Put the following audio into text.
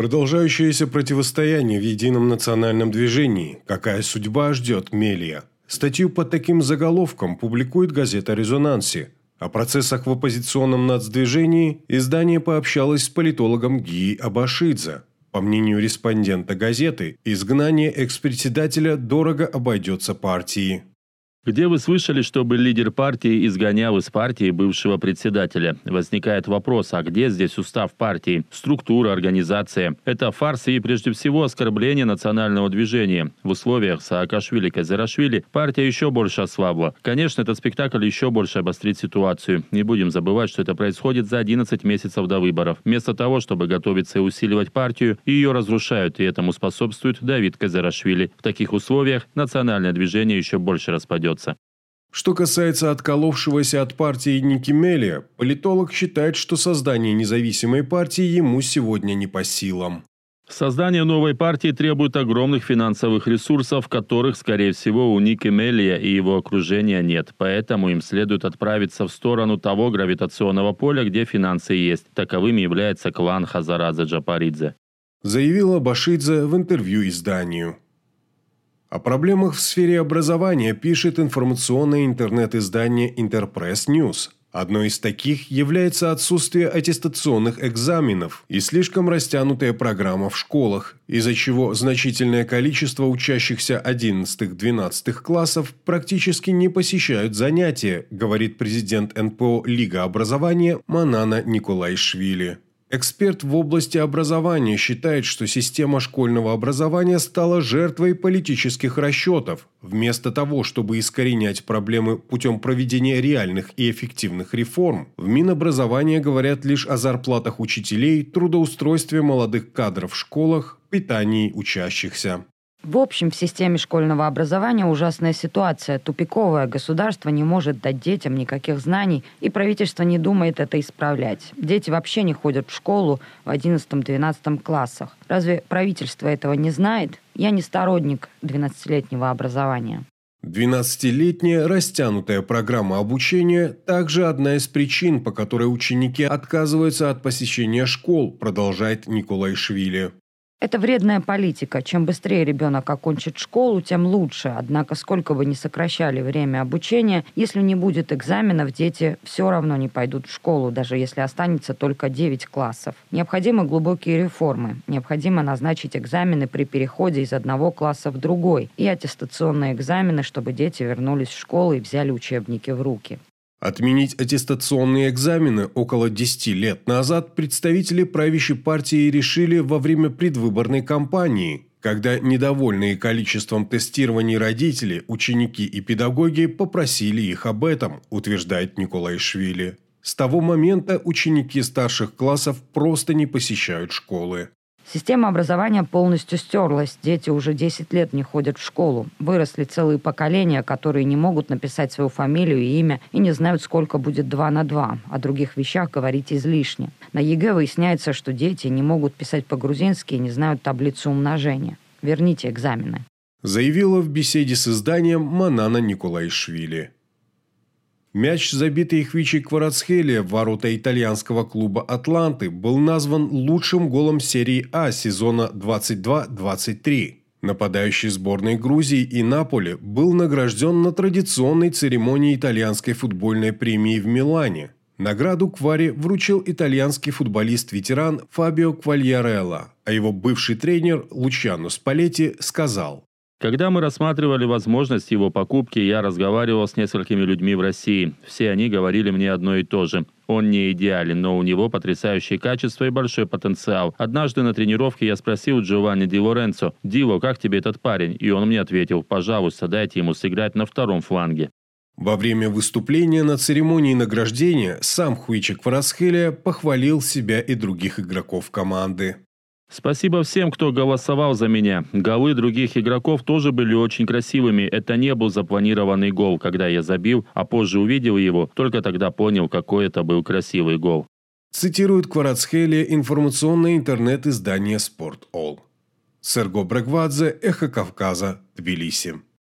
Продолжающееся противостояние в едином национальном движении. Какая судьба ждет Мелия? Статью под таким заголовком публикует газета «Резонанси». О процессах в оппозиционном нацдвижении издание пообщалось с политологом Гии Абашидзе. По мнению респондента газеты, изгнание экс-председателя дорого обойдется партии. Где вы слышали, чтобы лидер партии изгонял из партии бывшего председателя? Возникает вопрос, а где здесь устав партии, структура, организация? Это фарс и прежде всего оскорбление национального движения. В условиях Саакашвили-Казарашвили партия еще больше ослабла. Конечно, этот спектакль еще больше обострит ситуацию. Не будем забывать, что это происходит за 11 месяцев до выборов. Вместо того, чтобы готовиться и усиливать партию, ее разрушают, и этому способствует Давид Казарашвили. В таких условиях национальное движение еще больше распадется. Что касается отколовшегося от партии Ники Мелия, политолог считает, что создание независимой партии ему сегодня не по силам. Создание новой партии требует огромных финансовых ресурсов, которых, скорее всего, у Ники Мелия и его окружения нет. Поэтому им следует отправиться в сторону того гравитационного поля, где финансы есть. Таковыми является клан Хазарадзе Джапаридзе. Заявила Абашидзе в интервью изданию. О проблемах в сфере образования пишет информационное интернет-издание Интерпресс Ньюс. Одной из таких является отсутствие аттестационных экзаменов и слишком растянутая программа в школах, из-за чего значительное количество учащихся 11-12 классов практически не посещают занятия, говорит президент НПО «Лига образования» Манана Николаишвили. Эксперт в области образования считает, что система школьного образования стала жертвой политических расчетов. Вместо того, чтобы искоренять проблемы путем проведения реальных и эффективных реформ, в Минобразования говорят лишь о зарплатах учителей, трудоустройстве молодых кадров в школах, питании учащихся. В общем, в системе школьного образования ужасная ситуация. Тупиковое государство не может дать детям никаких знаний, и правительство не думает это исправлять. Дети вообще не ходят в школу в 11-12 классах. Разве правительство этого не знает? Я не сторонник 12-летнего образования. 12-летняя растянутая программа обучения – также одна из причин, по которой ученики отказываются от посещения школ, продолжает Николаишвили. Это вредная политика. Чем быстрее ребенок окончит школу, тем лучше. Однако, сколько бы ни сокращали время обучения, если не будет экзаменов, дети все равно не пойдут в школу, даже если останется только 9 классов. Необходимы глубокие реформы. Необходимо назначить экзамены при переходе из одного класса в другой и аттестационные экзамены, чтобы дети вернулись в школу и взяли учебники в руки. Отменить аттестационные экзамены около 10 лет назад представители правящей партии решили во время предвыборной кампании, когда недовольные количеством тестирований родители, ученики и педагоги попросили их об этом, утверждает Николаишвили. С того момента ученики старших классов просто не посещают школы. Система образования полностью стерлась. Дети уже 10 лет не ходят в школу. Выросли целые поколения, которые не могут написать свою фамилию и имя и не знают, сколько будет 2 на 2. О других вещах говорить излишне. На ЕГЭ выясняется, что дети не могут писать по-грузински и не знают таблицу умножения. Верните экзамены. Заявила в беседе с изданием Манана Николаишвили. Мяч, забитый Хвичи Кварацхелия в ворота итальянского клуба «Атланты», был назван лучшим голом серии А сезона 22-23. Нападающий сборной Грузии и Наполи был награжден на традиционной церемонии итальянской футбольной премии в Милане. Награду Квари вручил итальянский футболист-ветеран Фабио Квальярелло, а его бывший тренер Лучано Спалетти сказал: Когда мы рассматривали возможность его покупки, я разговаривал с несколькими людьми в России. Все они говорили мне одно и то же. Он не идеален, но у него потрясающие качества и большой потенциал. Однажды на тренировке я спросил Джованни Ди Лоренцо: «Диво, как тебе этот парень?» И он мне ответил: «Пожалуйста, дайте ему сыграть на втором фланге». Во время выступления на церемонии награждения сам Хвичи Кварацхелия похвалил себя и других игроков команды. Спасибо всем, кто голосовал за меня. Голы других игроков тоже были очень красивыми. Это не был запланированный гол, когда я забил, а позже увидел его, только тогда понял, какой это был красивый гол. Цитирует Кварацхелия информационное интернет-издание «Спорт.All». Серго Брегвадзе, Эхо Кавказа, Тбилиси.